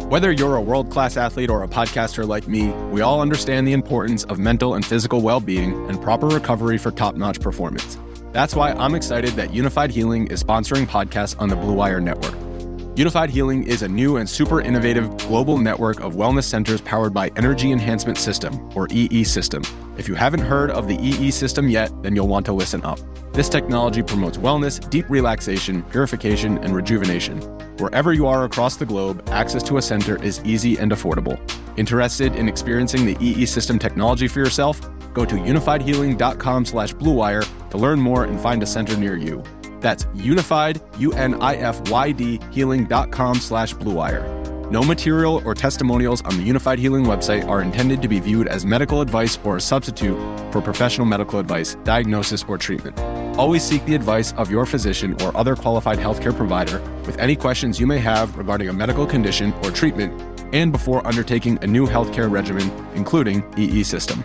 Whether you're a world-class athlete or a podcaster like me, we all understand the importance of mental and physical well-being and proper recovery for top-notch performance. That's why I'm excited that Unified Healing is sponsoring podcasts on the Blue Wire Network. Unified Healing is a new and super innovative global network of wellness centers powered by Energy Enhancement System, or EE System. If you haven't heard of the EE System yet, then you'll want to listen up. This technology promotes wellness, deep relaxation, purification, and rejuvenation. Wherever you are across the globe, access to a center is easy and affordable. Interested in experiencing the EE System technology for yourself? Go to unifiedhealing.com/bluewire to learn more and find a center near you. That's unified, UNIFYD, healing.com/bluewire. No material or testimonials on the Unified Healing website are intended to be viewed as medical advice or a substitute for professional medical advice, diagnosis, or treatment. Always seek the advice of your physician or other qualified healthcare provider with any questions you may have regarding a medical condition or treatment and before undertaking a new healthcare regimen, including EE System.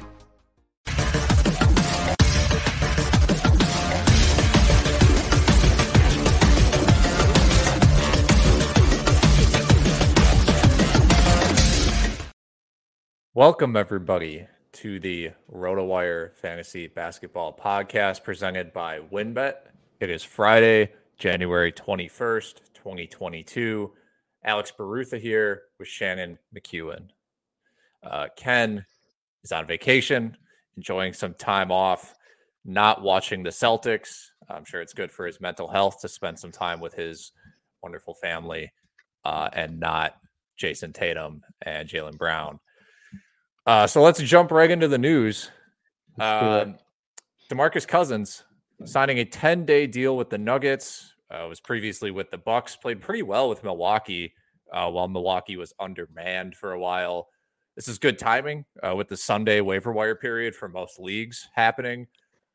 Welcome, everybody, to the RotoWire Fantasy Basketball Podcast presented by WynnBET. It is Friday, January 21st, 2022. Alex Barutha here with Shannon McEwen. Ken is on vacation, enjoying some time off, not watching the Celtics. I'm sure it's good for his mental health to spend some time with his wonderful family and not Jason Tatum and Jaylen Brown. So let's jump right into the news. DeMarcus Cousins signing a 10-day deal with the Nuggets. Was previously with the Bucks. Played pretty well with Milwaukee while Milwaukee was undermanned for a while. This is good timing with the Sunday waiver wire period for most leagues happening.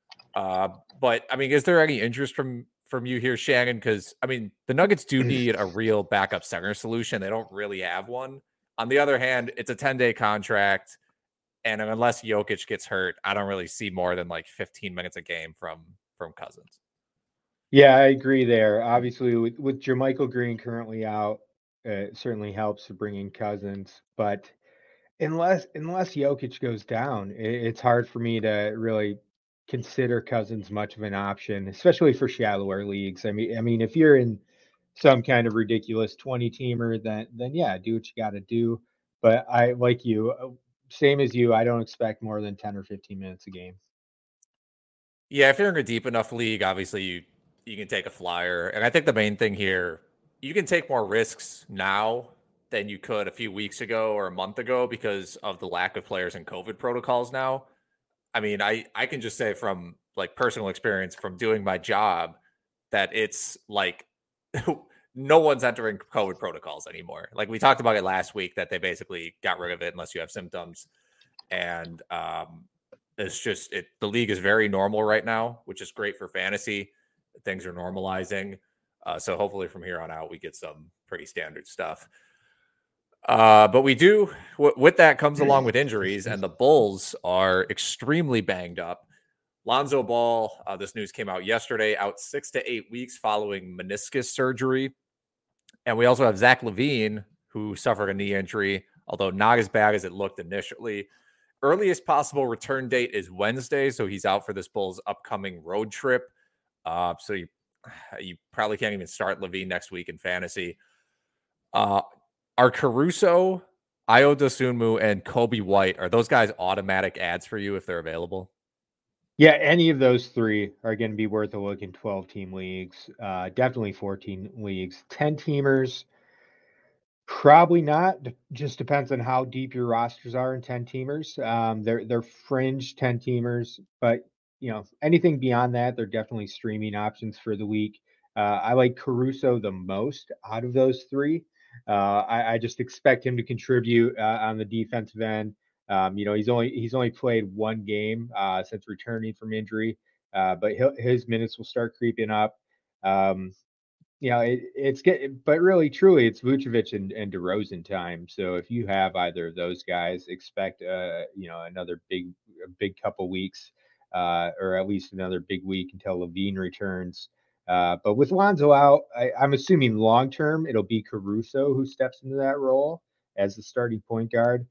But I mean, is there any interest from you here, Shannon? Because I mean, the Nuggets do need a real backup center solution. They don't really have one. On the other hand, it's a 10-day contract, and unless Jokic gets hurt, I don't really see more than like 15 minutes a game from Cousins. Yeah, I agree there. Obviously, with Jermichael Green currently out, it certainly helps to bring in Cousins. But unless Jokic goes down, it's hard for me to really consider Cousins much of an option, especially for shallower leagues. I mean, if you're in some kind of ridiculous 20-teamer, then yeah, do what you got to do. But I, like you, same as you, I don't expect more than 10 or 15 minutes a game. Yeah, if you're in a deep enough league, obviously you can take a flyer. And I think the main thing here, you can take more risks now than you could a few weeks ago or a month ago because of the lack of players in COVID protocols now. I mean, I can just say from like personal experience from doing my job that it's like no one's entering COVID protocols anymore. Like we talked about it last week that they basically got rid of it unless you have symptoms. And it's just the league is very normal right now, which is great for fantasy. Things are normalizing. So hopefully from here on out, we get some pretty standard stuff. But we do, with that comes along with injuries, and the Bulls are extremely banged up. Lonzo Ball, this news came out yesterday, out 6 to 8 weeks following meniscus surgery. And we also have Zach LaVine, who suffered a knee injury, although not as bad as it looked initially. Earliest possible return date is Wednesday, so he's out for this Bulls upcoming road trip. So you probably can't even start LaVine next week in fantasy. Are Caruso, Ayo Dosunmu, and Kobe White, are those guys automatic ads for you if they're available? Yeah, any of those three are going to be worth a look in 12-team leagues. Definitely 14 leagues. 10-teamers, probably not. Just depends on how deep your rosters are in 10-teamers. They're fringe 10-teamers, but anything beyond that, they're definitely streaming options for the week. I like Caruso the most out of those three. I just expect him to contribute on the defensive end. He's only played one game since returning from injury, but his minutes will start creeping up. But really, truly, it's Vucevic and DeRozan time. So if you have either of those guys, expect another big couple weeks, or at least another big week until LaVine returns. But with Lonzo out, I'm assuming long term it'll be Caruso who steps into that role. as the starting point guard.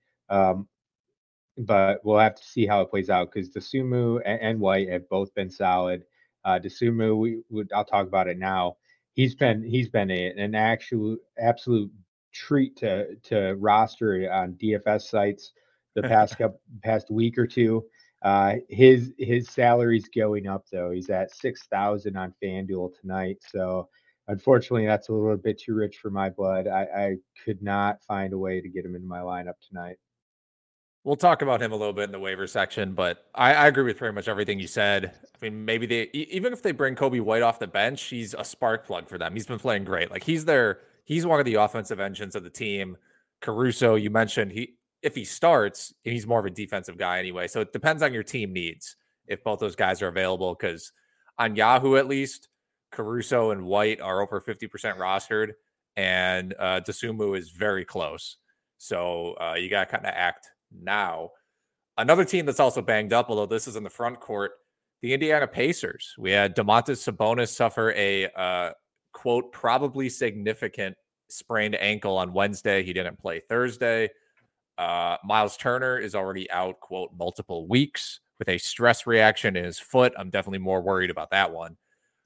But we'll have to see how it plays out because Dosunmu and White have both been solid. Dosunmu, I'll talk about it now. He's been an actual absolute treat to roster on DFS sites the past week or two. His salary's going up though. He's at 6,000 on FanDuel tonight. So unfortunately, that's a little bit too rich for my blood. I could not find a way to get him in my lineup tonight. We'll talk about him a little bit in the waiver section, but I agree with pretty much everything you said. I mean, maybe even if they bring Kobe White off the bench, he's a spark plug for them. He's been playing great. Like he's one of the offensive engines of the team. Caruso, you mentioned if he starts, he's more of a defensive guy anyway. So it depends on your team needs if both those guys are available. Because on Yahoo, at least, Caruso and White are over 50% rostered, and Dosunmu is very close. So you got to kind of act now. Another team that's also banged up, although this is in the front court, the Indiana Pacers. We had Domantas Sabonis suffer a quote probably significant sprained ankle on Wednesday. He didn't play Thursday. Miles Turner is already out quote multiple weeks with a stress reaction in his foot. I'm definitely more worried about that one.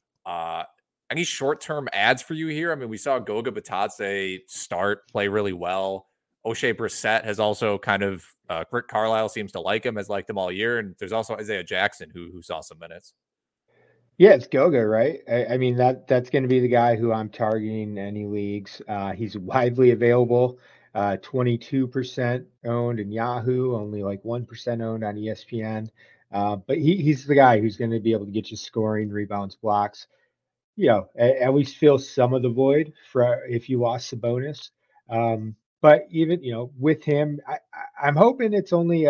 Any short-term ads for you here? I mean, we saw Goga Batadze play really well. O'Shea Brissett has also kind of Rick Carlisle seems to like him, has liked him all year, and there's also Isaiah Jackson who saw some minutes. Yeah, it's Goga, right? I mean that's going to be the guy who I'm targeting in any leagues. He's widely available, 22% owned in Yahoo, only like 1% owned on ESPN. But he's the guy who's going to be able to get you scoring, rebounds, blocks. At least fill some of the void for if you lost Sabonis. But even with him, I'm hoping it's only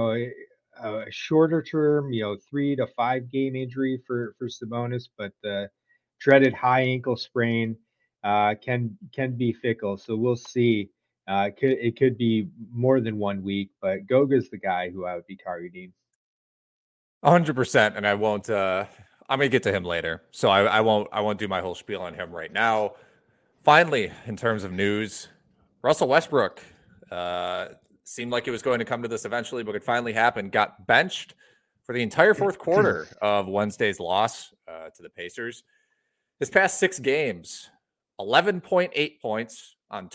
a shorter term, 3 to 5 game injury for Sabonis, but the dreaded high ankle sprain can be fickle. So we'll see. It could be more than 1 week, but Goga's the guy who I would be targeting. 100%, and I won't. I'm gonna get to him later, so I won't do my whole spiel on him right now. Finally, in terms of news, Russell Westbrook seemed like it was going to come to this eventually, but it finally happened. Got benched for the entire fourth quarter of Wednesday's loss to the Pacers. His past 6 games, 11.8 points on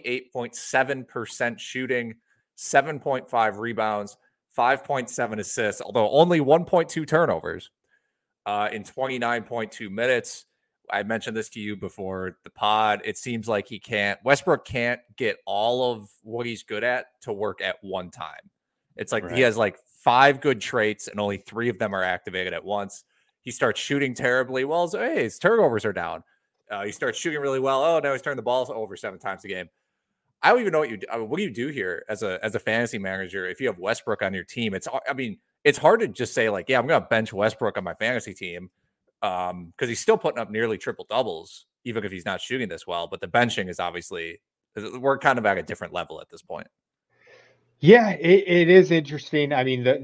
28.7% shooting, 7.5 rebounds, 5.7 assists, although only 1.2 turnovers in 29.2 minutes. I mentioned this to you before the pod. It seems like Westbrook can't get all of what he's good at to work at one time. It's like He has like 5 good traits and only 3 of them are activated at once. He starts shooting terribly. Well, his turnovers are down. He starts shooting really well. Oh, now he's turning the ball over 7 times a game. I don't even know what do you do here as a fantasy manager if you have Westbrook on your team? It's hard to just say like, yeah, I'm going to bench Westbrook on my fantasy team. Because he's still putting up nearly triple doubles, even if he's not shooting this well. But the benching is obviously, we're kind of at a different level at this point. Yeah, it is interesting. I mean,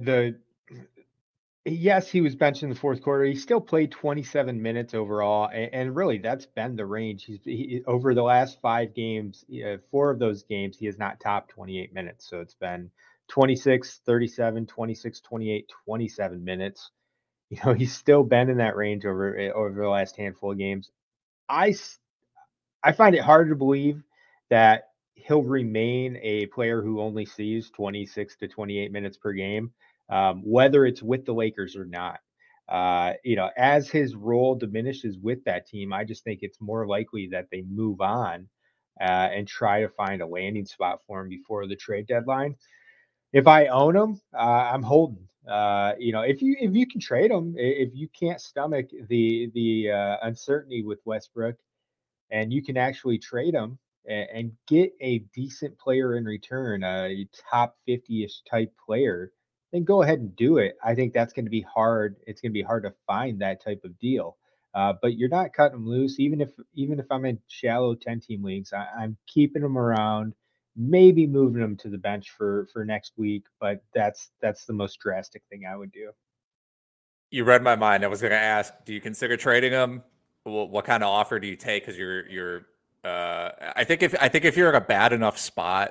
yes, he was benched in the fourth quarter. He still played 27 minutes overall, and really that's been the range. He over the last 5 games, 4 of those games, he has not topped 28 minutes. So it's been 26, 37, 26, 28, 27 minutes. He's still been in that range over the last handful of games. I find it hard to believe that he'll remain a player who only sees 26 to 28 minutes per game, whether it's with the Lakers or not. As his role diminishes with that team, I just think it's more likely that they move on and try to find a landing spot for him before the trade deadline. If I own him, I'm holding. If you can trade him, if you can't stomach the uncertainty with Westbrook, and you can actually trade him and get a decent player in return, a top 50-ish type player, then go ahead and do it. I think that's going to be hard. It's going to be hard to find that type of deal. But you're not cutting them loose, even if I'm in shallow 10-team leagues. I'm keeping them around. Maybe moving them to the bench for next week, but that's the most drastic thing I would do. You read my mind. I was going to ask, do you consider trading them? What kind of offer do you take? Because I think if you're in a bad enough spot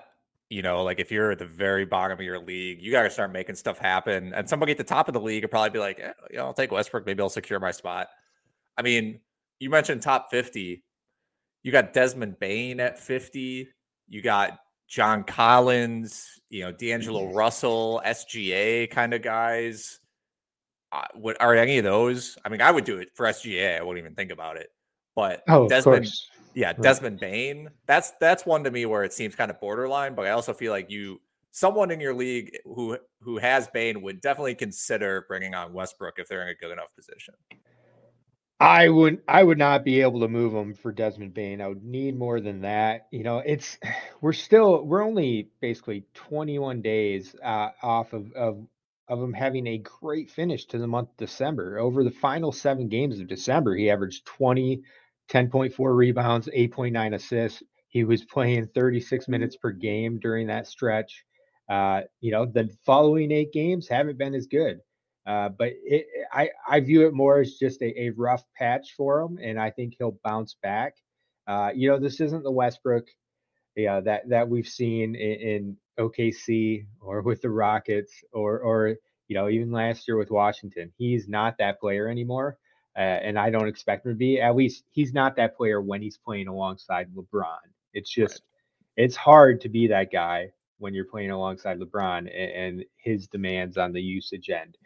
You know, like if you're at the very bottom of your league, you got to start making stuff happen. And somebody at the top of the league would probably be like, I'll take Westbrook. Maybe I'll secure my spot. I mean, you mentioned top 50. You got Desmond Bane at 50. You got John Collins, D'Angelo Russell, SGA kind of guys. Are any of those? I mean, I would do it for SGA. I wouldn't even think about it. But Desmond, Desmond Bane, that's one to me where it seems kind of borderline. But I also feel like someone in your league who has Bane would definitely consider bringing on Westbrook if they're in a good enough position. I would not be able to move him for Desmond Bane. I would need more than that. We're only basically 21 days off of him having a great finish to the month of December. Over the final 7 games of December, he averaged 20, 10.4 rebounds, 8.9 assists. He was playing 36 minutes per game during that stretch. The following 8 games haven't been as good. But I view it more as just a rough patch for him, and I think he'll bounce back. This isn't the Westbrook, that we've seen in OKC or with the Rockets or even last year with Washington. He's not that player anymore, and I don't expect him to be. At least he's not that player when he's playing alongside LeBron. It's just It's hard to be that guy when you're playing alongside LeBron and his demands on the usage end.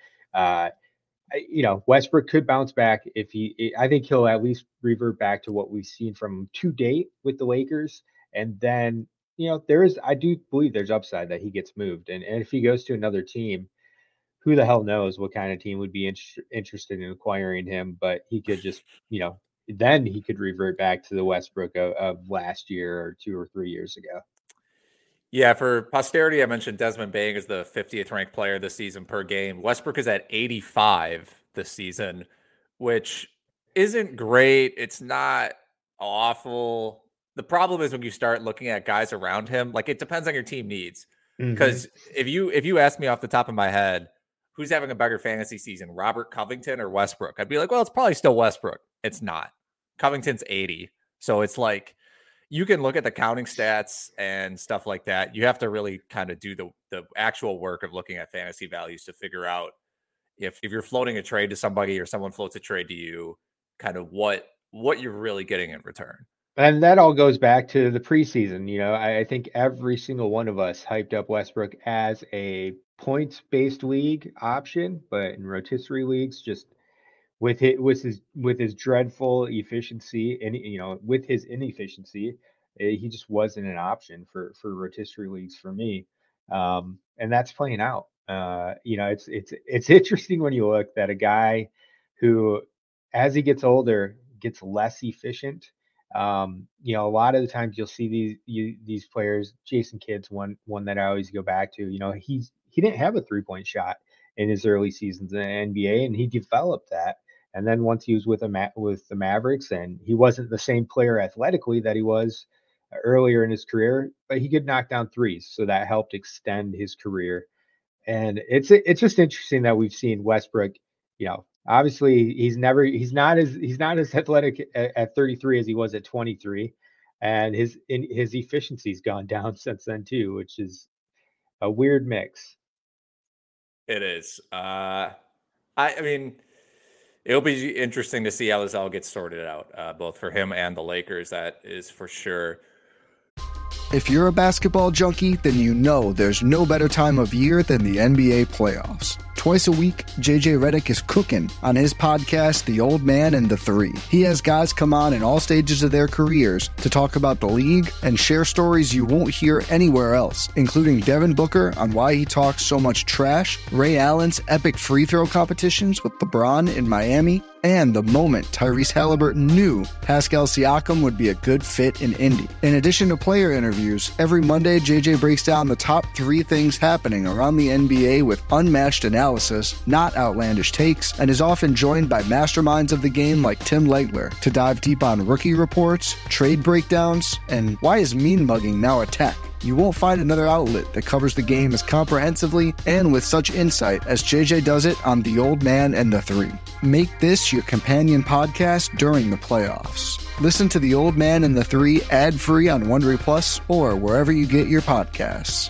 Westbrook could bounce back I think he'll at least revert back to what we've seen from him to date with the Lakers. And then, I do believe there's upside that he gets moved. And if he goes to another team, who the hell knows what kind of team would be interested in acquiring him, but he could just, then he could revert back to the Westbrook of last year or 2 or 3 years ago. Yeah, for posterity, I mentioned Desmond Bane is the 50th ranked player this season per game. Westbrook is at 85 this season, which isn't great. It's not awful. The problem is when you start looking at guys around him, like it depends on your team needs. Because if you ask me off the top of my head, who's having a better fantasy season, Robert Covington or Westbrook? I'd be like, well, it's probably still Westbrook. It's not. Covington's 80. So it's like, you can look at the counting stats and stuff like that. You have to really kind of do the actual work of looking at fantasy values to figure out if you're floating a trade to somebody or someone floats a trade to you, kind of what you're really getting in return. And that all goes back to the preseason. I think every single one of us hyped up Westbrook as a points-based league option, but in rotisserie leagues, just with his dreadful efficiency and with his inefficiency, he just wasn't an option for rotisserie leagues for me, and that's playing out. It's interesting when you look that a guy who, as he gets older, gets less efficient. A lot of the times you'll see these players. Jason Kidd's one that I always go back to. He didn't have a 3-point shot in his early seasons in the NBA, and he developed that. And then once he was with the Mavericks, and he wasn't the same player athletically that he was earlier in his career, but he could knock down threes, so that helped extend his career. And it's just interesting that we've seen Westbrook. Obviously he's not as athletic at 33 as he was at 23, and his efficiency's gone down since then too, which is a weird mix. It is. I mean, it'll be interesting to see how this all gets sorted out, both for him and the Lakers. That is for sure. If you're a basketball junkie, then there's no better time of year than the NBA playoffs. Twice a week, JJ Redick is cooking on his podcast, The Old Man and the Three. He has guys come on in all stages of their careers to talk about the league and share stories you won't hear anywhere else, including Devin Booker on why he talks so much trash, Ray Allen's epic free throw competitions with LeBron in Miami, and the moment Tyrese Halliburton knew Pascal Siakam would be a good fit in Indy. In addition to player interviews, every Monday JJ breaks down the top 3 things happening around the NBA with unmatched analysis, not outlandish takes, and is often joined by masterminds of the game like Tim Legler to dive deep on rookie reports, trade breakdowns, and why is mean mugging now a tech. You won't find another outlet that covers the game as comprehensively and with such insight as JJ does it on The Old Man and the Three. Make this your companion podcast during the playoffs. Listen to The Old Man and the Three ad-free on Wondery Plus or wherever you get your podcasts.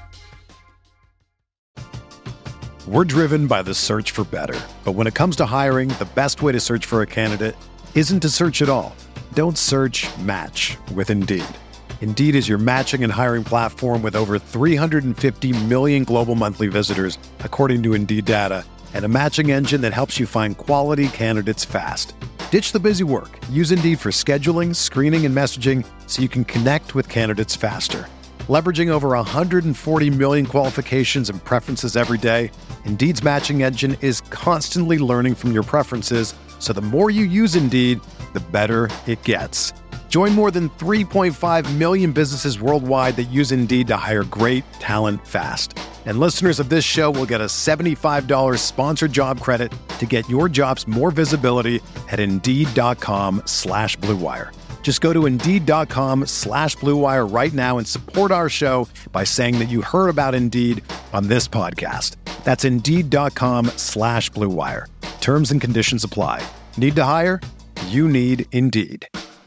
We're driven by the search for better. But when it comes to hiring, the best way to search for a candidate isn't to search at all. Don't search, match with Indeed. Indeed is your matching and hiring platform with over 350 million global monthly visitors, according to Indeed data, and a matching engine that helps you find quality candidates fast. Ditch the busy work. Use Indeed for scheduling, screening, and messaging so you can connect with candidates faster. Leveraging over 140 million qualifications and preferences every day, Indeed's matching engine is constantly learning from your preferences, so the more you use Indeed, the better it gets. Join more than 3.5 million businesses worldwide that use Indeed to hire great talent fast. And listeners of this show will get a $75 sponsored job credit to get your jobs more visibility at Indeed.com/Blue Wire. Just go to Indeed.com/Blue Wire right now and support our show by saying that you heard about Indeed on this podcast. That's Indeed.com/Blue Wire. Terms and conditions apply. Need to hire? You need Indeed.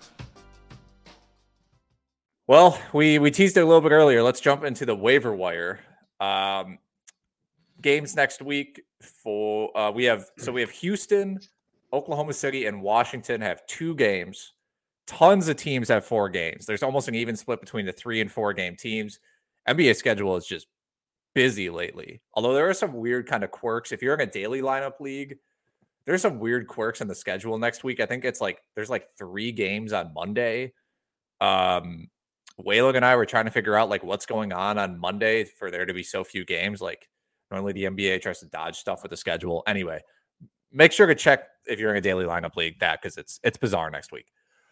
Well, we teased it a little bit earlier. Let's jump into the waiver wire. Games next week for we have Houston, Oklahoma City, and Washington have 2 games. Tons of teams have 4 games. There's almost an even split between the 3 and 4 game teams. NBA schedule is just busy lately. Although there are some weird kind of quirks. If you're in a daily lineup league, there's some weird quirks in the schedule next week. I think it's like there's like 3 games on Monday. Wayland and I were trying to figure out like what's going on Monday for there to be so few games. Like normally the NBA tries to dodge stuff with the schedule. Anyway, make sure to check if you're in a daily lineup league that because it's bizarre next week.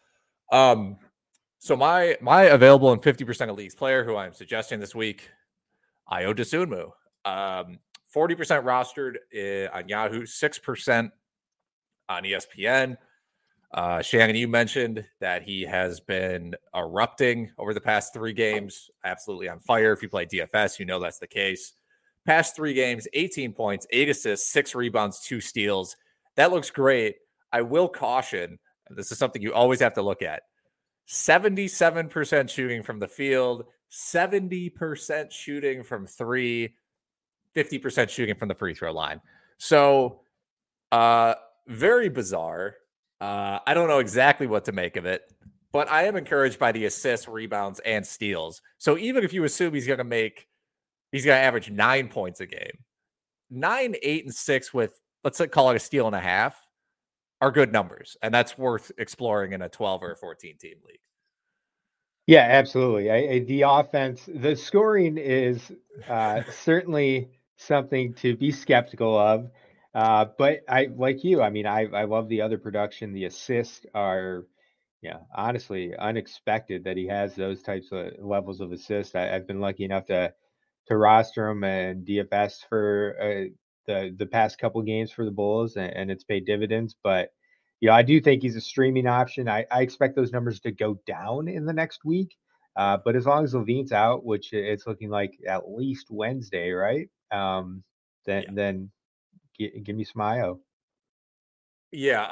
So my available in 50% of leagues player who I'm suggesting this week, Ayo Dosunmu, 40% rostered on Yahoo, 6% on ESPN. Shannon, you mentioned that he has been erupting over the past 3 games, absolutely on fire. If you play DFS, you know that's the case. Past 3 games, 18 points, 8 assists, 6 rebounds, 2 steals. That looks great. I will caution, this is something you always have to look at. 77% shooting from the field, 70% shooting from 3, 50% shooting from the free throw line. So, very bizarre. I don't know exactly what to make of it, but I am encouraged by the assists, rebounds, and steals. So even if you assume he's going to average 9 points a game, 9, 8, and 6 with, let's call it a steal and a half, are good numbers. And that's worth exploring in a 12 or a 14 team league. Yeah, absolutely. The offense, the scoring is certainly something to be skeptical of. But I like you. I mean, I love the other production. The assists are, honestly unexpected that he has those types of levels of assists. I've been lucky enough to roster him and DFS for the past couple games for the Bulls, and it's paid dividends. But I do think he's a streaming option. I expect those numbers to go down in the next week. But as long as Levine's out, which it's looking like at least Wednesday, right? Then give me some Ayo. Yeah.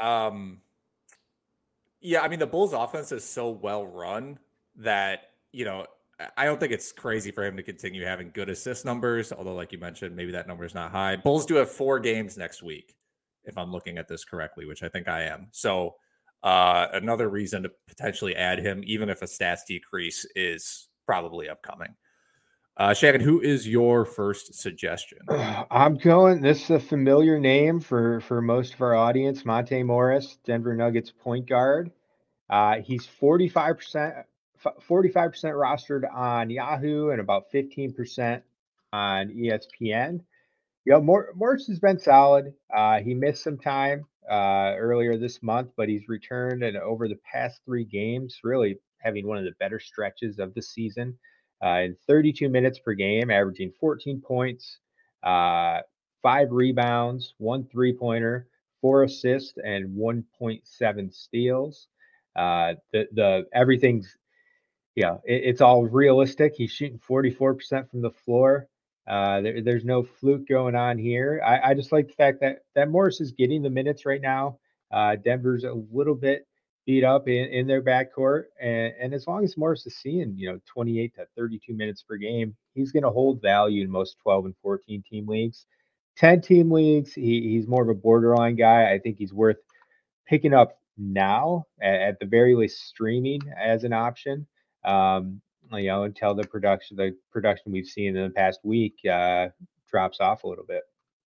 I mean, the Bulls offense is so well run that, I don't think it's crazy for him to continue having good assist numbers. Although, like you mentioned, maybe that number is not high. Bulls do have 4 games next week, if I'm looking at this correctly, which I think I am. So another reason to potentially add him, even if a stats decrease is probably upcoming. Shannon, who is your first suggestion? I'm going. This is a familiar name for most of our audience. Monte Morris, Denver Nuggets point guard. He's 45% rostered on Yahoo and about 15% on ESPN. Morris has been solid. He missed some time earlier this month, but he's returned, and over the past 3 games, really having one of the better stretches of the season. In 32 minutes per game, averaging 14 points, 5 rebounds, 1 3-pointer, 4 assists, and 1.7 steals. The everything's it's all realistic. He's shooting 44% from the floor. There's no fluke going on here. I just like the fact that Morris is getting the minutes right now. Denver's a little bit beat up in their backcourt, and as long as Morris is seeing 28 to 32 minutes per game, he's going to hold value in most 12 and 14 team leagues. 10 team leagues, he's more of a borderline guy. I think he's worth picking up now, at the very least streaming as an option. Until the production we've seen in the past week drops off a little bit.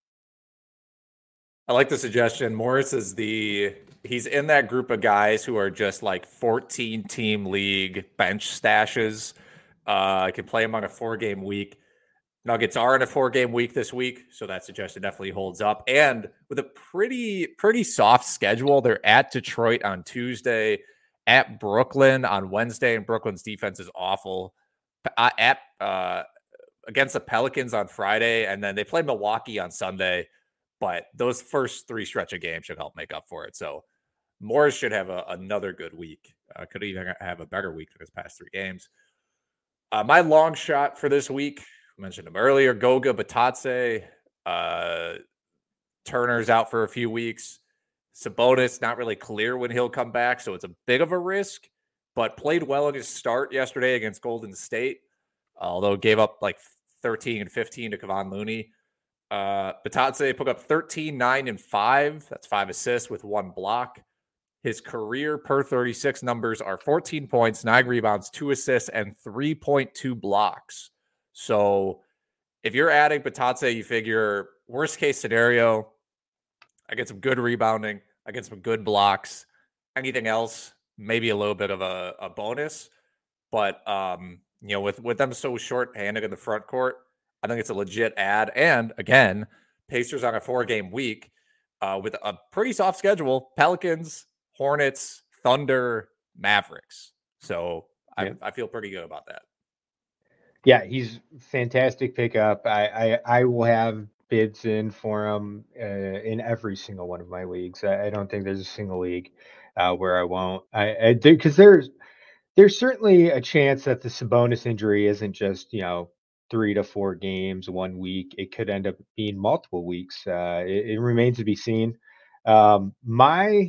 I like the suggestion. Morris he's in that group of guys who are just like 14 team league bench stashes. I can play him on a 4-game week. Nuggets are in a 4-game week this week, so that suggestion definitely holds up. And with a pretty soft schedule, they're at Detroit on Tuesday, at Brooklyn on Wednesday, and Brooklyn's defense is awful. Against the Pelicans on Friday, and then they play Milwaukee on Sunday. But those first 3 stretch of games should help make up for it. So Morris should have another good week. Could even have a better week than his past 3 games. My long shot for this week, I mentioned him earlier, Goga Bitadze. Turner's out for a few weeks. Sabonis, not really clear when he'll come back, so it's a bit of a risk, but played well in his start yesterday against Golden State, although gave up like 13 and 15 to Kevon Looney. Bitadze put up 13, 9, and 5. That's 5 assists with 1 block. His career per 36 numbers are 14 points, 9 rebounds, 2 assists, and 3.2 blocks. So if you're adding Bitadze, you figure worst case scenario, I get some good rebounding, I get some good blocks. Anything else, maybe a little bit of a bonus. But with them so short-handed in the front court, I think it's a legit add. And again, Pacers on a 4-game week with a pretty soft schedule: Pelicans, Hornets, Thunder, Mavericks. So I feel pretty good about that. Yeah, he's fantastic pickup. I will have bids in for him in every single one of my leagues. I don't think there's a single league where I won't. I think because there's certainly a chance that the Sabonis injury isn't just 3 to 4 games 1 week. It could end up being multiple weeks. It remains to be seen. My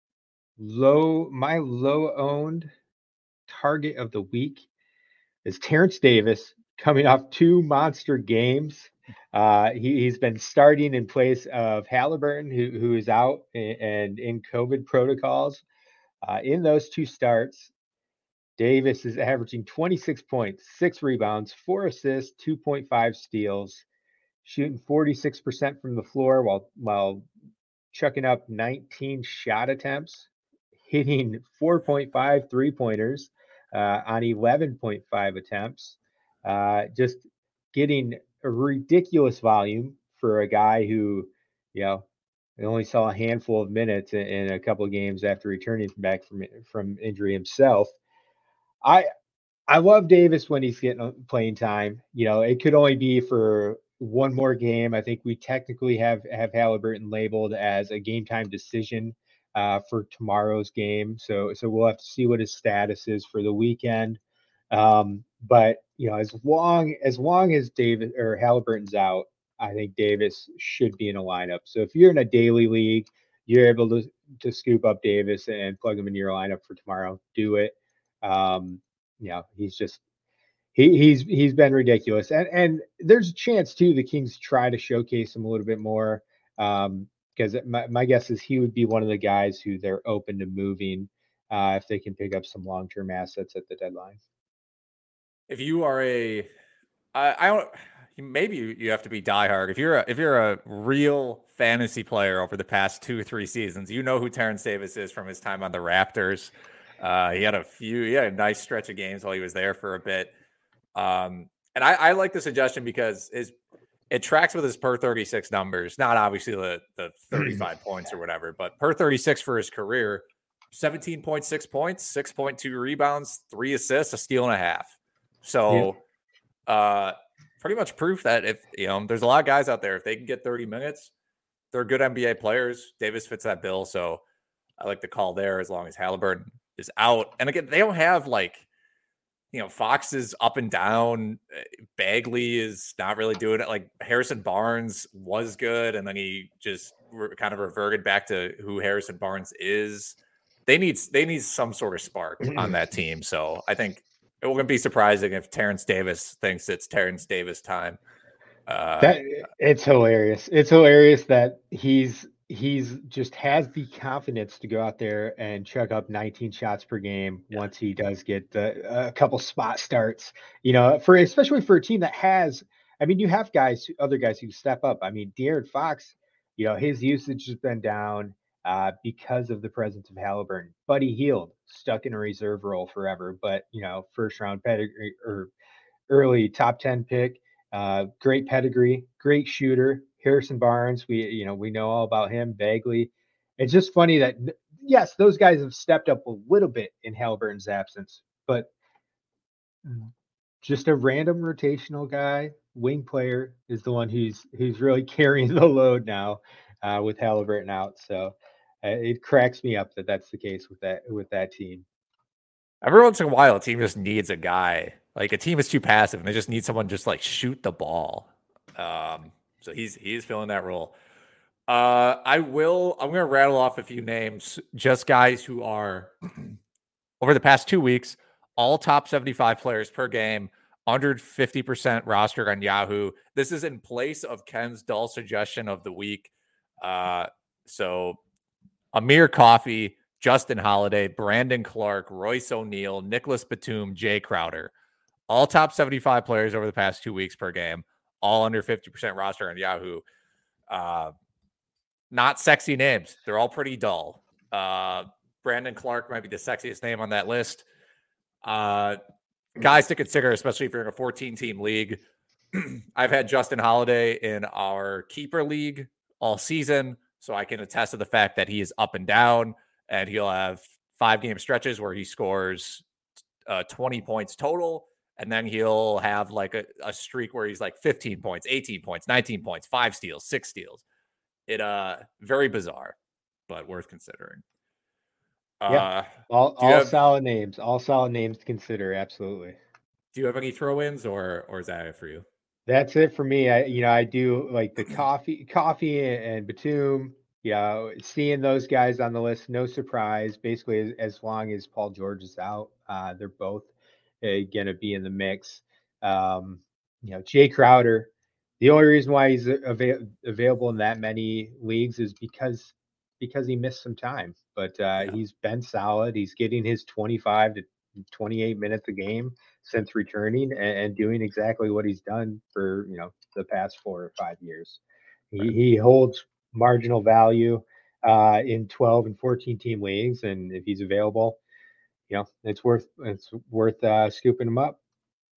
low owned target of the week is Terrence Davis, coming off 2 monster games. He's been starting in place of Halliburton, who is out and in COVID protocols. In those 2 starts, Davis is averaging 26 points, 6 rebounds, 4 assists, 2.5 steals, shooting 46% from the floor while chucking up 19 shot attempts, hitting 4.5 3-pointers on 11.5 attempts. Just getting a ridiculous volume for a guy who, only saw a handful of minutes in a couple of games after returning back from injury himself. I love Davis when he's getting playing time. It could only be for 1 more game. I think we technically have Halliburton labeled as a game time decision for tomorrow's game. So we'll have to see what his status is for the weekend. But as long as Davis or Halliburton's out, I think Davis should be in a lineup. So if you're in a daily league, you're able to scoop up Davis and plug him in your lineup for tomorrow. Do it. He's been ridiculous, and there's a chance too the Kings try to showcase him a little bit more, because my guess is he would be one of the guys who they're open to moving if they can pick up some long-term assets at the deadline. If you are I don't, maybe you have to be diehard. If you're a real fantasy player over the past 2 or 3 seasons, you know who Terrence Davis is from his time on the Raptors. He had a nice stretch of games while he was there for a bit. And I like the suggestion because it tracks with his per 36 numbers, not obviously the 35 points or whatever, but per 36 for his career, 17.6 points, 6.2 rebounds, 3 assists, a steal and a half. So, pretty much proof that if, there's a lot of guys out there, if they can get 30 minutes, they're good NBA players. Davis fits that bill. So I like the call there as long as Halliburton is out. And again, they don't have Fox is up and down. Bagley is not really doing it. Like Harrison Barnes was good, and then he just kind of reverted back to who Harrison Barnes is. They need some sort of spark on that team. So I think it wouldn't be surprising if Terrence Davis thinks it's Terrence Davis time. It's hilarious. It's hilarious that he's just has the confidence to go out there and chuck up 19 shots per game once he does get a couple spot starts. Especially for a team that has, you have other guys who step up. De'Aaron Fox, his usage has been down because of the presence of Halliburton. Buddy Hield stuck in a reserve role forever, but first round pedigree or early top 10 pick. Great pedigree, great shooter. Harrison Barnes, we know all about him. Bagley. It's just funny that yes, those guys have stepped up a little bit in Halliburton's absence, but just a random rotational guy, wing player, is the one who's really carrying the load now with Halliburton out. So it cracks me up that that's the case with that team. Every once in a while, a team just needs a guy. Like a team is too passive, and they just need someone just like shoot the ball. So he's filling that role. I'm going to rattle off a few names, just guys who are over the past 2 weeks, all top 75 players per game, under 50% rostered on Yahoo. This is in place of Ken's dull suggestion of the week. So Amir Coffey, Justin Holiday, Brandon Clark, Royce O'Neal, Nicholas Batum, Jay Crowder. All top 75 players over the past 2 weeks per game, all under 50% roster on Yahoo. Not sexy names. They're all pretty dull. Brandon Clark might be the sexiest name on that list. Guys to consider, especially if you're in a 14-team league. I've had Justin Holiday in our keeper league all season, so I can attest to the fact that he is up and down, and he'll have 5-game stretches where he scores 20 points total, and then he'll have like a streak where he's like 15 points, 18 points, 19 points, 5 steals, 6 steals. It very bizarre, but worth considering. Yeah, all solid names. All solid names to consider. Absolutely. Do you have any throw-ins, or is that it for you? That's it for me. I do like the Coffee and Batum. Seeing those guys on the list, no surprise. Basically, as long as Paul George is out, they're both going to be in the mix. Jay Crowder. The only reason why he's available in that many leagues is because he missed some time. But he's been solid. He's getting his 25 to 28 minutes a game since returning and doing exactly what he's done for the past 4 or 5 years. He holds marginal value in 12 and 14 team leagues, and if he's available, it's worth scooping him up.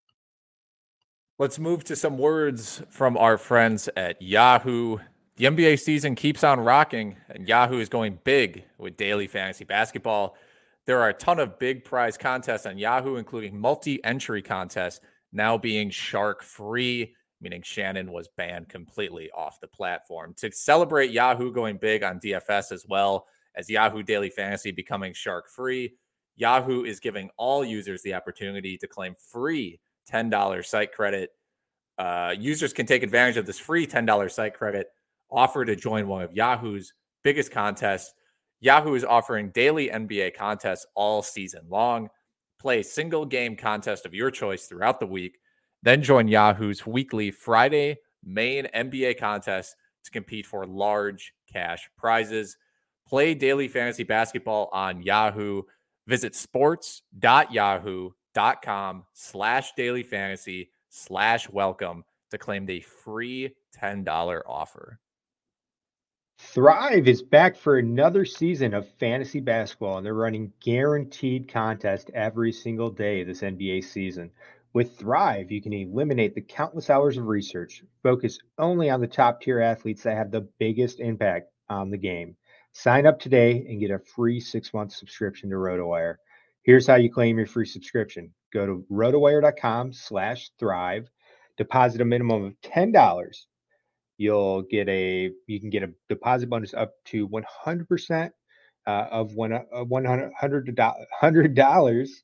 Let's move to some words from our friends at Yahoo. The NBA season keeps on rocking, and Yahoo is going big with daily fantasy basketball. There are a ton of big prize contests on Yahoo, including multi-entry contests now being shark-free, meaning Shannon was banned completely off the platform. To celebrate Yahoo going big on DFS as well as Yahoo Daily Fantasy becoming shark-free, Yahoo is giving all users the opportunity to claim free $10 site credit. Users can take advantage of this free $10 site credit offer to join one of Yahoo's biggest contests. Yahoo is offering daily NBA contests all season long. Play a single game contest of your choice throughout the week. Then join Yahoo's weekly Friday main NBA contest to compete for large cash prizes. Play daily fantasy basketball on Yahoo. Visit sports.yahoo.com/dailyfantasy/welcome to claim the free $10 offer. Thrive is back for another season of fantasy basketball, and they're running guaranteed contests every single day this NBA season. With Thrive, you can eliminate the countless hours of research, focus only on the top-tier athletes that have the biggest impact on the game. Sign up today and get a free 6-month subscription to RotoWire. Here's how you claim your free subscription. Go to rotowire.com/thrive, deposit a minimum of $10. You can get a deposit bonus up to 100% of $100.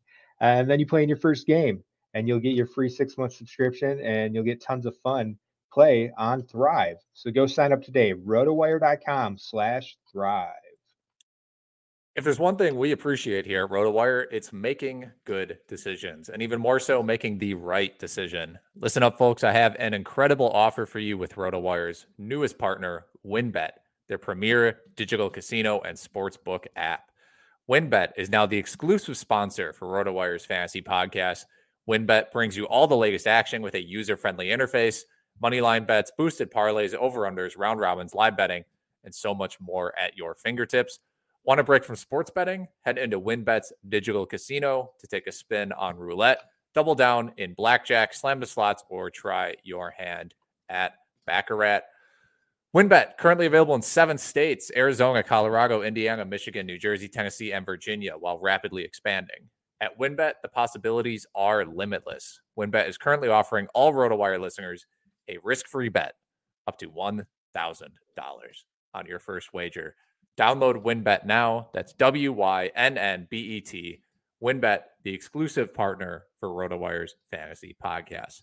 And then you play in your first game, and you'll get your free 6-month subscription, and you'll get tons of fun play on Thrive. So go sign up today, rotowire.com/thrive. If there's one thing we appreciate here at RotoWire, it's making good decisions, and even more so, making the right decision. Listen up, folks. I have an incredible offer for you with RotoWire's newest partner, WynnBET, their premier digital casino and sportsbook app. WynnBET is now the exclusive sponsor for RotoWire's fantasy podcast. WynnBET brings you all the latest action with a user-friendly interface, moneyline bets, boosted parlays, over-unders, round robins, live betting, and so much more at your fingertips. Want a break from sports betting? Head into WynnBET's digital casino to take a spin on roulette, double down in blackjack, slam the slots, or try your hand at Baccarat. WynnBET, currently available in 7 states: Arizona, Colorado, Indiana, Michigan, New Jersey, Tennessee, and Virginia, while rapidly expanding. At WynnBET, the possibilities are limitless. WynnBET is currently offering all RotoWire listeners a risk-free bet up to $1,000 on your first wager. Download WynnBET now. That's WYNNBET. WynnBET, the exclusive partner for RotoWire's fantasy podcast.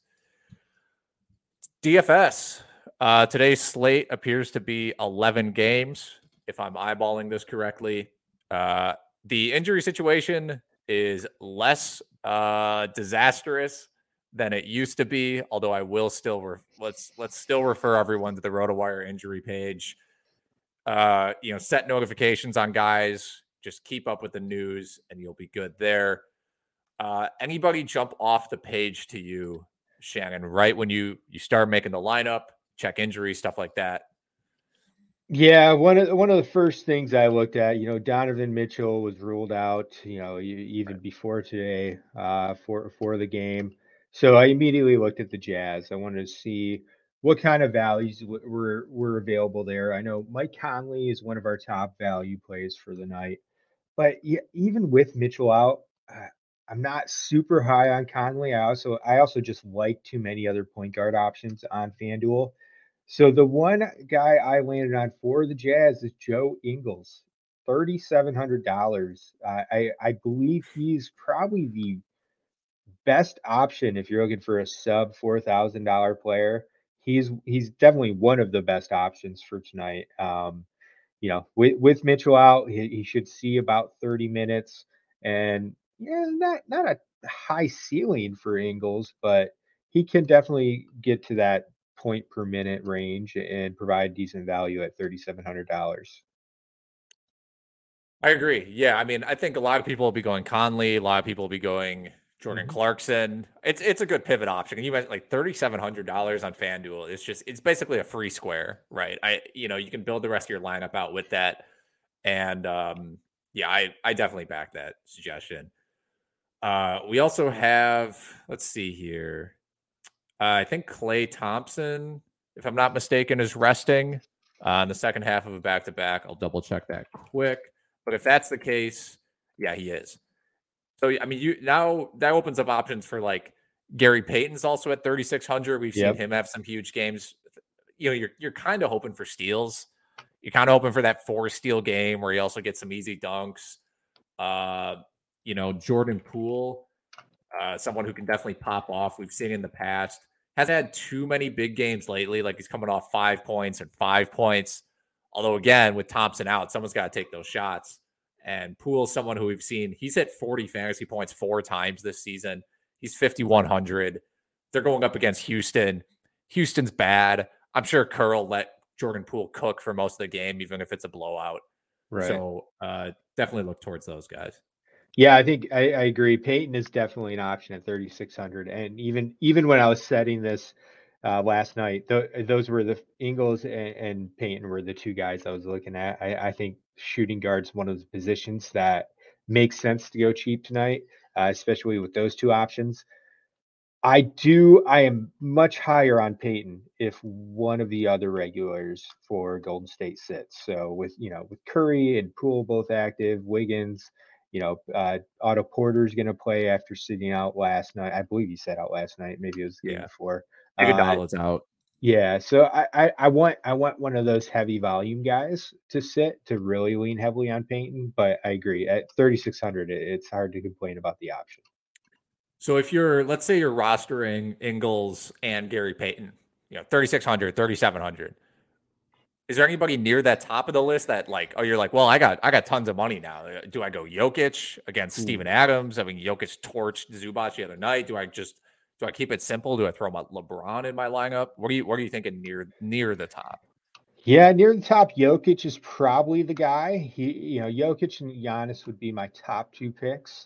DFS. Today's slate appears to be 11 games, if I'm eyeballing this correctly. The injury situation is less disastrous than it used to be, although I will still let's still refer everyone to the RotoWire injury page. Set notifications on guys, just keep up with the news, and you'll be good there. Anybody jump off the page to you, Shannon, right when you start making the lineup, check injuries, stuff like that? Yeah, one of the first things I looked at, Donovan Mitchell was ruled out, even before today, for the game. So I immediately looked at the Jazz. I wanted to see what kind of values were available there. I know Mike Conley is one of our top value plays for the night, but even with Mitchell out, I'm not super high on Conley. I also just like too many other point guard options on FanDuel. So the one guy I landed on for the Jazz is Joe Ingles, $3,700. I believe he's probably the best option if you're looking for a sub $4,000 player. He's definitely one of the best options for tonight. With Mitchell out, he should see about 30 minutes, and not a high ceiling for Ingles, but he can definitely get to that point per minute range and provide decent value at $3,700. I agree. Yeah, I mean, I think a lot of people will be going Conley. A lot of people will be going Jordan Clarkson. It's a good pivot option. And you mentioned like $3,700 on FanDuel. It's basically a free square, right? You can build the rest of your lineup out with that. And I definitely back that suggestion. We also have, let's see here. I think Klay Thompson, if I'm not mistaken, is resting in the second half of a back-to-back. I'll double check that quick. But if that's the case, yeah, he is. So, I mean, now that opens up options for like Gary Payton's also at 3,600. We've seen him have some huge games. You're kind of hoping for steals. You're kind of hoping for that 4-steal game where he also gets some easy dunks. Jordan Poole, someone who can definitely pop off. We've seen in the past. Hasn't had too many big games lately. Like he's coming off 5 points and 5 points. Although, again, with Thompson out, someone's got to take those shots. And Poole's someone who we've seen. He's hit 40 fantasy points 4 times this season. He's 5,100. They're going up against Houston. Houston's bad. I'm sure Kerr will let Jordan Poole cook for most of the game, even if it's a blowout. Right. So definitely look towards those guys. Yeah, I think I agree. Payton is definitely an option at 3,600. And even when I was setting this last night, those were the Ingles and Payton were the two guys I was looking at. I think shooting guard's one of the positions that makes sense to go cheap tonight, especially with those two options. I am much higher on Payton if one of the other regulars for Golden State sits. So with Curry and Poole both active, Wiggins, Otto Porter's going to play after sitting out last night. I believe he sat out last night. Maybe it was the game before. Iguodala's out. Yeah, so I want one of those heavy volume guys to sit to really lean heavily on Payton. But I agree at 3,600, it's hard to complain about the option. So if let's say you're rostering Ingles and Gary Payton, 3,600, 3,700. Is there anybody near that top of the list that you're like, well, I got tons of money now. Do I go Jokic against Steven Adams? I mean, Jokic torched Zubac the other night. Do I keep it simple? Do I throw my LeBron in my lineup? What are you thinking near the top? Yeah, near the top, Jokic is probably the guy. Jokic and Giannis would be my top two picks.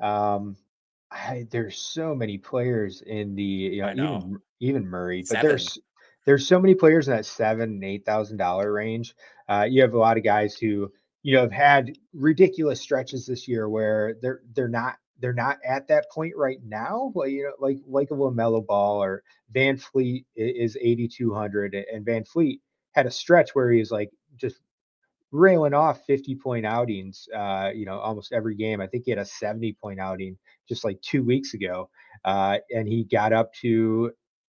There's so many players in the, I know. even Murray, but Seven. there's so many players in that $7,000-$8,000 range. You have a lot of guys who, have had ridiculous stretches this year where they're not at that point right now. Like, like a LaMelo Ball or Van Fleet is 8,200, and Van Fleet had a stretch where he was like just railing off 50-point outings, almost every game. I think he had a 70-point outing just like 2 weeks ago. And he got up to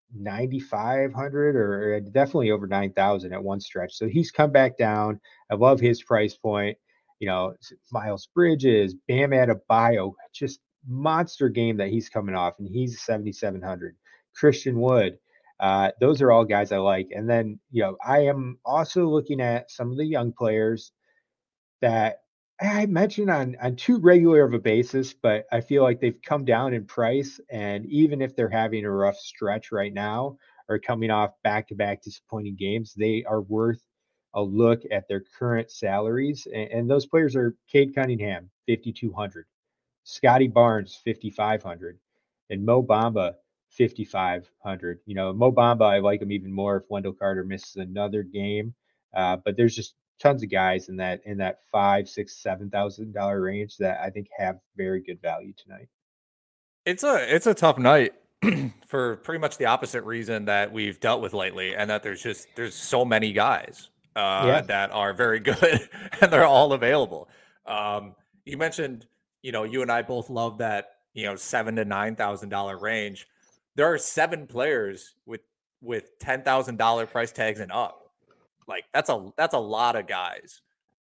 9,500 or definitely over 9,000 at one stretch. So he's come back down. I love his price point. Miles Bridges, Bam Adebayo, just monster game that he's coming off, and he's 7,700. Christian Wood. Those are all guys I like. And then, I am also looking at some of the young players that I mentioned on too regular of a basis, but I feel like they've come down in price. And even if they're having a rough stretch right now or coming off back-to-back disappointing games, they are worth a look at their current salaries. And those players are Cade Cunningham, 5,200, Scotty Barnes, 5,500, and Mo Bamba, 5,500. Mo Bamba, I like him even more if Wendell Carter misses another game. But there's just tons of guys in that $5,000, $6,000, $7,000 range that I think have very good value tonight. It's a tough night for pretty much the opposite reason that we've dealt with lately, and that there's so many guys that are very good and they're all available. You mentioned, you and I both love that, $7,000 to $9,000 range. There are 7 players with $10,000 price tags and up. Like that's a lot of guys.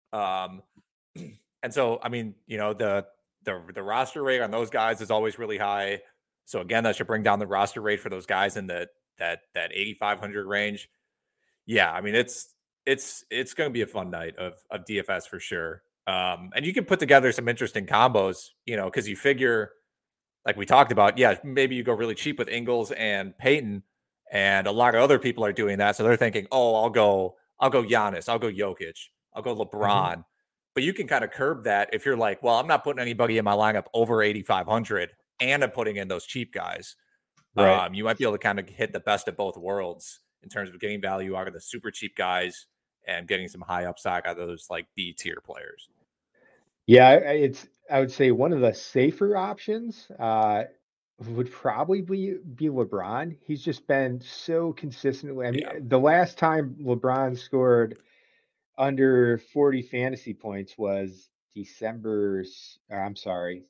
And so, I mean, the roster rate on those guys is always really high. So again, that should bring down the roster rate for those guys in that 8,500 range. Yeah. I mean, it's going to be a fun night of DFS for sure. And you can put together some interesting combos, cause you figure, like we talked about, yeah, maybe you go really cheap with Ingles and Payton, and a lot of other people are doing that. So they're thinking, oh, I'll go Giannis, I'll go Jokic, I'll go LeBron. Mm-hmm. But you can kind of curb that if you're like, well, I'm not putting anybody in my lineup over 8,500 and I'm putting in those cheap guys. Right. You might be able to kind of hit the best of both worlds in terms of getting value out of the super cheap guys and getting some high upside out of those like B tier players. Yeah, I would say one of the safer options would probably be LeBron. He's just been so consistently. I mean, the last time LeBron scored under 40 fantasy points was December 7th.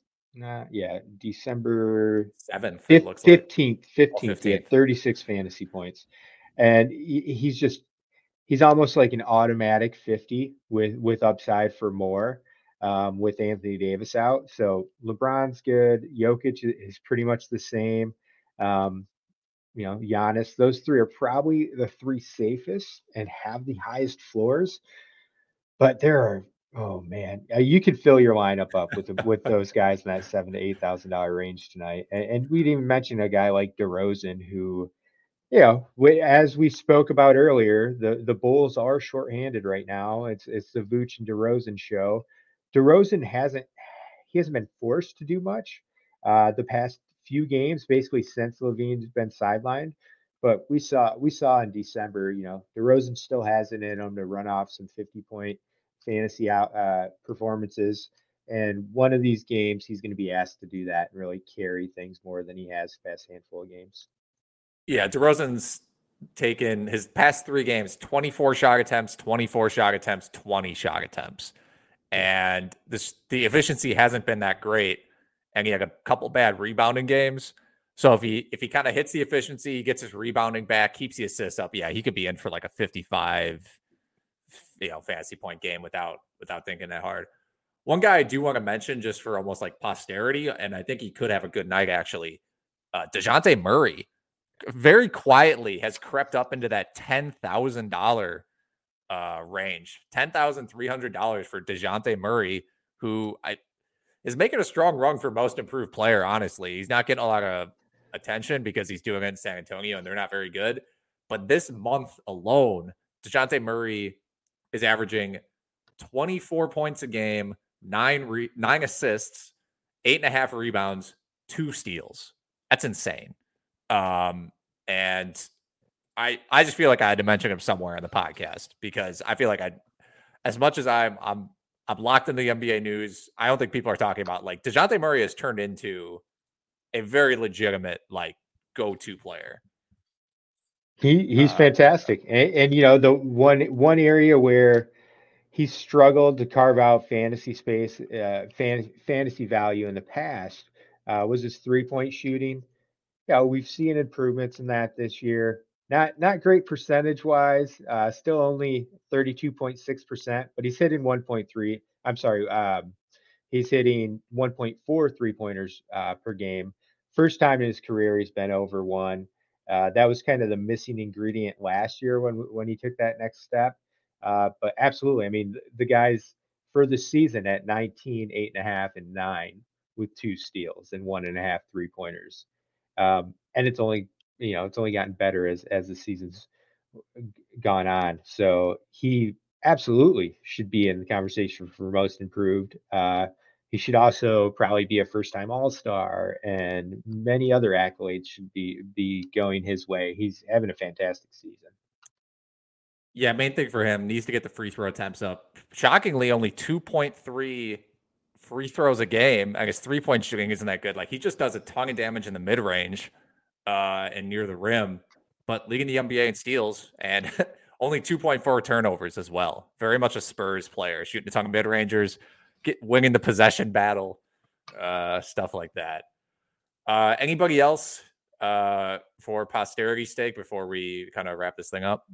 December 15th. He had 36 fantasy points, and he's almost like an automatic 50 with upside for more. With Anthony Davis out. So LeBron's good. Jokic is pretty much the same. Giannis, those three are probably the 3 safest and have the highest floors. But there are, oh man, you could fill your lineup up with those guys in that $7,000 to $8,000 range tonight. And we didn't even mention a guy like DeRozan who, as we spoke about earlier, the Bulls are shorthanded right now. It's the Vooch and DeRozan show. DeRozan hasn't been forced to do much the past few games, basically since LaVine's been sidelined. But we saw in December, DeRozan still has it in him to run off some 50-point fantasy performances. And one of these games, he's going to be asked to do that and really carry things more than he has the past handful of games. Yeah, DeRozan's taken his past 3 games, 24 shot attempts, 24 shot attempts, 20 shot attempts. And the efficiency hasn't been that great. And he had a couple bad rebounding games. So if he kind of hits the efficiency, he gets his rebounding back, keeps the assists up, yeah, he could be in for like a 55 fantasy point game without thinking that hard. One guy I do want to mention just for almost like posterity, and I think he could have a good night actually. DeJounte Murray very quietly has crept up into that $10,000 range. $10,300 for DeJounte Murray, who is making a strong run for most improved player, honestly. He's not getting a lot of attention because he's doing it in San Antonio and they're not very good. But this month alone, DeJounte Murray is averaging 24 points a game, nine assists, 8.5 rebounds, 2 steals. That's insane. And I just feel like I had to mention him somewhere on the podcast because I feel like as much as I'm locked in the NBA news, I don't think people are talking about like DeJounte Murray has turned into a very legitimate like go-to player. He's fantastic, and the one area where he struggled to carve out fantasy space, fantasy value in the past was his 3-point shooting. Yeah, we've seen improvements in that this year. Not great percentage wise, still only 32.6%, but he's hitting 1.3. I'm sorry, he's hitting 1.4 3-pointers per game. First time in his career he's been over 1. That was kind of the missing ingredient last year when he took that next step. But absolutely, I mean, the guy's for the season at 19, 8.5, and 9 with 2 steals and 1.5 3-pointers. And it's only gotten better as the season's gone on. So he absolutely should be in the conversation for most improved. He should also probably be a first-time All-Star, and many other accolades should be going his way. He's having a fantastic season. Yeah, main thing for him, needs to get the free throw attempts up. Shockingly, only 2.3 free throws a game. I guess 3-point shooting isn't that good. Like he just does a ton of damage in the mid-range and near the rim, but leading the NBA in steals and only 2.4 turnovers as well. Very much a Spurs player, shooting a ton of mid-rangers, winning the possession battle, stuff like that. Anybody else for posterity's sake before we kind of wrap this thing up?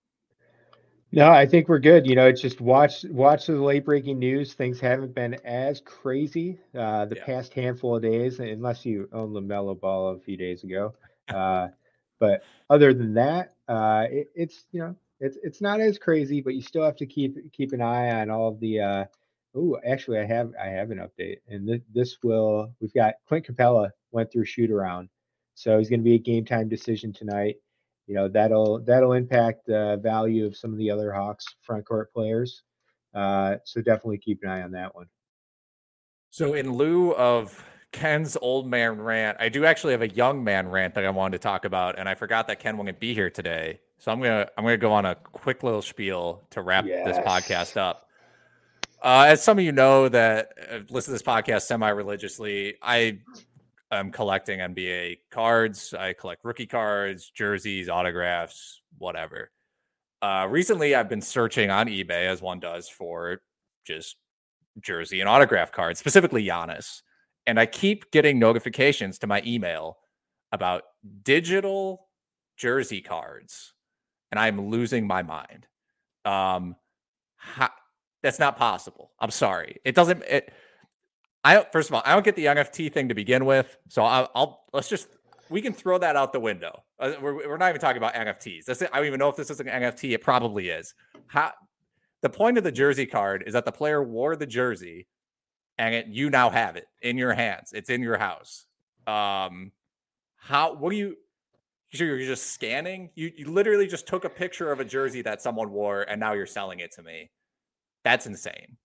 No, I think we're good. It's just watch the late breaking news. Things haven't been as crazy past handful of days, unless you own LaMelo Ball a few days ago. But other than that, it's not as crazy. But you still have to keep an eye on all of the. Actually, I have an update, and we've got Clint Capella went through shoot around, so he's going to be a game time decision tonight. That'll impact the value of some of the other Hawks front court players. So definitely keep an eye on that one. So in lieu of Ken's old man rant, I do actually have a young man rant that I wanted to talk about, and I forgot that Ken wouldn't be here today. So I'm gonna go on a quick little spiel to wrap this podcast up. As some of you know that listen to this podcast semi-religiously, I'm collecting NBA cards. I collect rookie cards, jerseys, autographs, whatever. Recently, I've been searching on eBay, as one does, for just jersey and autograph cards, specifically Giannis. And I keep getting notifications to my email about digital jersey cards. And I'm losing my mind. That's not possible. I'm sorry. First of all, I don't get the NFT thing to begin with, so we can throw that out the window. We're not even talking about NFTs. I don't even know if this is an NFT. It probably is. The point of the jersey card is that the player wore the jersey, and you now have it in your hands. It's in your house. You're just scanning? You literally just took a picture of a jersey that someone wore, and now you're selling it to me. That's insane.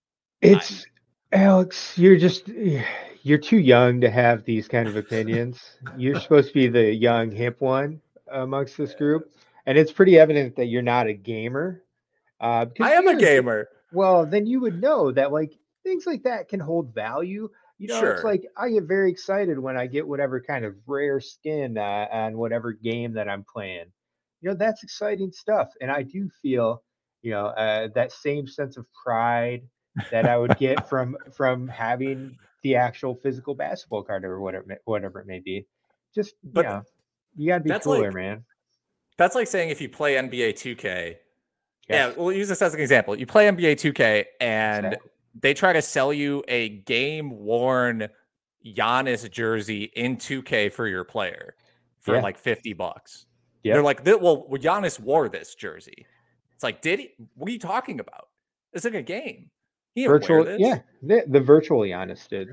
Alex, you're too young to have these kind of opinions. You're supposed to be the young, hip one amongst this group. And it's pretty evident that you're not a gamer. I am a gamer. Well, then you would know that like things like that can hold value. Sure. It's like I get very excited when I get whatever kind of rare skin on whatever game that I'm playing. That's exciting stuff. And I do feel, that same sense of pride that I would get from having the actual physical basketball card or whatever it may be. Just, you got to be cooler, man. That's like saying if you play NBA 2K, yeah, we'll use this as an example. You play NBA 2K and they try to sell you a game-worn Giannis jersey in 2K for your player for like $50. Yep. They're like, well, Giannis wore this jersey. It's like, did he? What are you talking about? It's like a game. He didn't Virtual, wear this. yeah, the virtual Giannis did.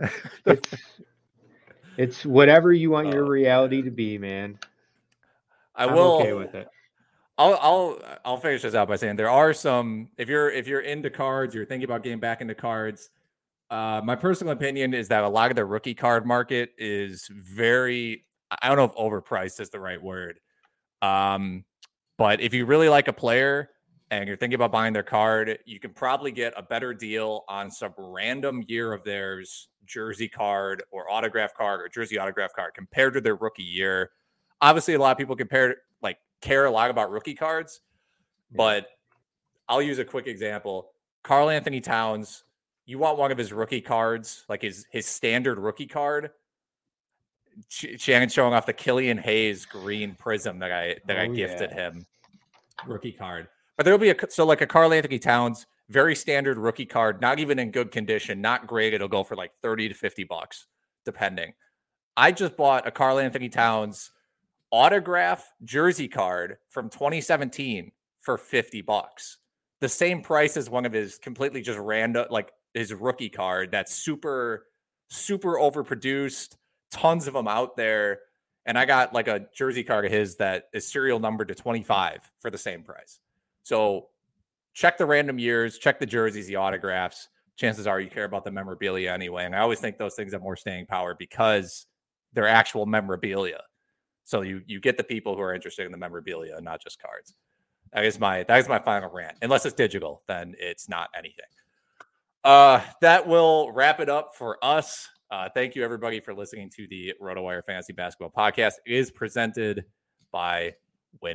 It's whatever you want your reality to be, man. I'm okay with it. I'll finish this out by saying there are some, if you're into cards, you're thinking about getting back into cards. My personal opinion is that a lot of the rookie card market is very, I don't know if overpriced is the right word. But if you really like a player and you're thinking about buying their card, you can probably get a better deal on some random year of theirs jersey card or autograph card or jersey autograph card compared to their rookie year. Obviously, a lot of people care a lot about rookie cards, but I'll use a quick example. Karl Anthony Towns, you want one of his rookie cards, like his standard rookie card. Shannon's showing off the Killian Hayes green prism that I gifted him, rookie card. But there'll be a Karl Anthony Towns, very standard rookie card, not even in good condition, not great. It'll go for like $30 to $50, depending. I just bought a Karl Anthony Towns autograph jersey card from 2017 for $50. The same price as one of his completely just random, like his rookie card that's super, super overproduced, tons of them out there. And I got like a jersey card of his that is serial numbered to 25 for the same price. So check the random years, check the jerseys, the autographs. Chances are you care about the memorabilia anyway. And I always think those things have more staying power because they're actual memorabilia. So you get the people who are interested in the memorabilia, not just cards. That is my final rant. Unless it's digital, then it's not anything. That will wrap it up for us. Thank you, everybody, for listening to the RotoWire Fantasy Basketball Podcast. It is presented by